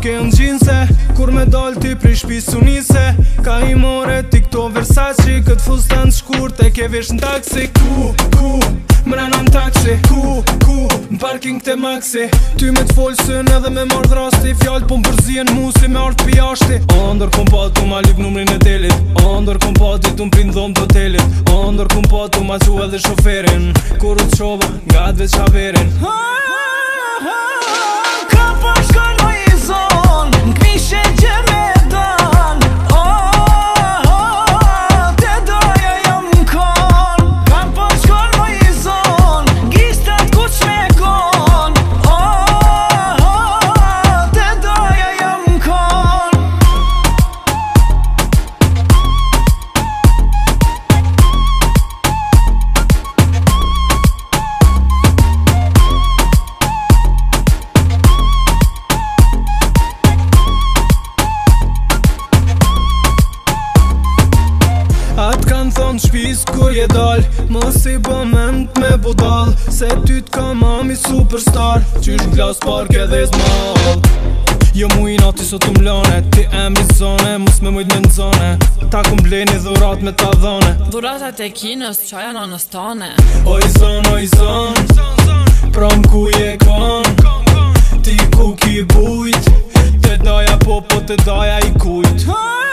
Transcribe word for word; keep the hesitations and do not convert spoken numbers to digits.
Ke në gjinse, kur me dal ti prej shpis unise. Ka i more ti këto Versace, kët fustan shkurt e ke vesh në taksi. Ku, ku, mrena në taksi. Ku, ku, në parking të maxi. Ty me t'folsën edhe me mardh rasti. Fjallë po m'përzien mu si me ardh pjashti. Andër kom pa tu ma lyp numrin e telit. Andër kom pa ti tu m'prin dhom të hotelit. Andër kom pa tu ma qu edhe shoferin. Kur u t'shova nga t've qaverin. Ka po shkoj në i zon, n'kmishe gje me dan. Oh, oh, te doja jam n'kon. Ka po shkoj në i zon, gistat ku qme kon. Oh, oh, te doja jam n'kon. Atë kanë thonë shpis kur je dal, mos i bëment me budal. Se ty t'ka mami superstar, qysh n'klas park edhe zmal. Jo mu i nati sot t'umlane, ti e mi zone, mos me mujt me n'zone. Ta kum bleni dhurat me ta dhone. Dhuratat e kinës, qaja në nëstane. Oj zon, oj zon, prom ku je kon. Ti ku ki bujt, te daja po po te daja i kujt.